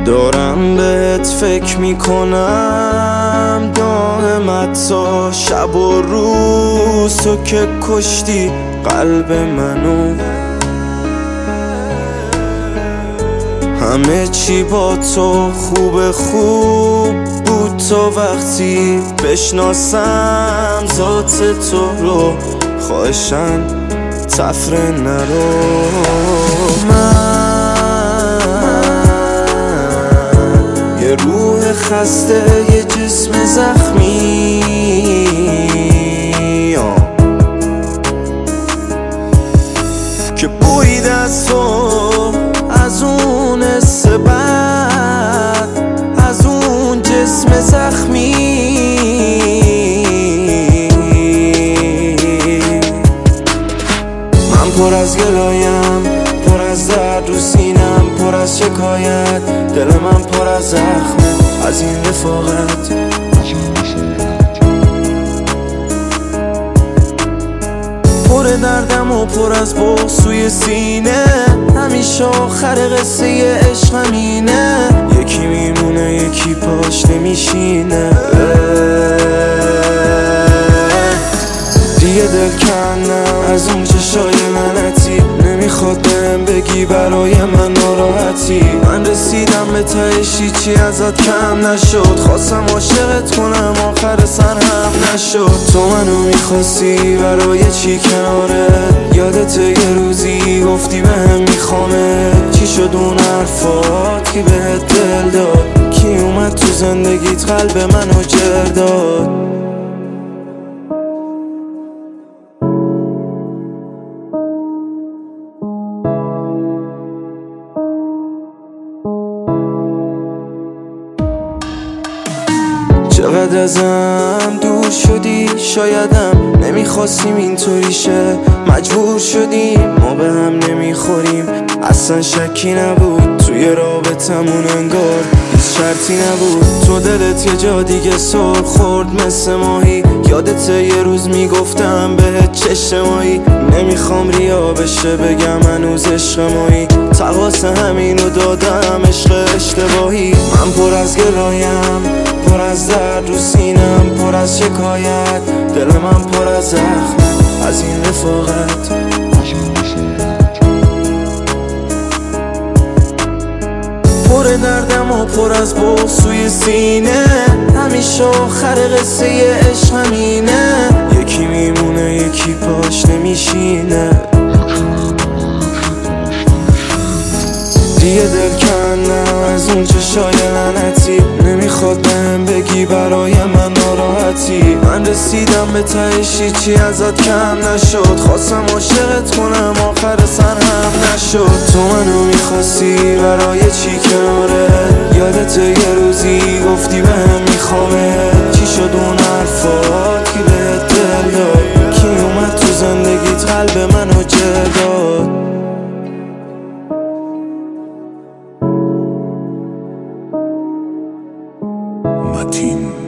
دارم بهت فکر میکنم دائمت تا شب و روز، تو که کشتی قلب منو. همه چی با تو خوب بود تا وقتی بشناسم ذات تو رو. خواهشن تفره نرو. من یه روح خسته، یه جسم زخمی، که بوید از تو، از اون حس بد، از اون جسم زخمی. من پر از گلایم، پر از درد رو سینم، پر از شکایت، دل من پر از زخمه از این رفاقت. پر دردم و پر از بغض توی سینه، همیشه آخر قصه عشق همینه. یکی میمونه یکی پاش نمیشینه. دیگه دل کندم از اون چشای لعنتی، نمیخواد بهم بگی برای من ناراحتی. من رسیدم به تهش، هیچی ازت کم نشد. خواستم عاشقت کنم آخر سر هم نشد. تو منو میخواستی برای چی کنارت؟ یادت یه روزی گفتی بهم میخوامت. چی شد اون حرفات؟ کی بهت دل داد؟ کی اومد تو زندگیت قلب منو جر داد؟ چقدر ازم دور شدی، شایدم نمیخواستیم اینطوری شه. مجبور شدیم، ما به هم نمیخوریم. اصلا شکی نبود توی رابطمون، انگار هیچ شرطی نبود. تو دلت یه جا دیگه سر خورد مثل ماهی. یادت یه روز میگفتم بهت چشم مایی. نمیخوام ریا بشه بگم هنوز عشق مایی. تقاس همینو دادم عشق اشتباهی. من پر از گلایم، پر از درد رو سینم، پر از شکایت، دل من پر از زخم از این رفاقت. پر دردم و پر از بغض توی سینه، همیشه آخر قصه عشق همینه. یکی میمونه یکی پاش نمیشینه. دیگه دل کندم از اون چشای لعنتی، نمیخواد بهم بگی برای من ناراحتی. من رسیدم به تهش، هیچی ازت کم نشد. خواستم عاشقت کنم آخر سر هم نشد. تو منو میخواستی برای چی کنارت؟ یادت یه روزی گفتی بهم میخوامت. چی شد اون حرفات؟ کی بهت دل داد؟ کی اومد تو زندگیت قلب منو جر داد؟ متین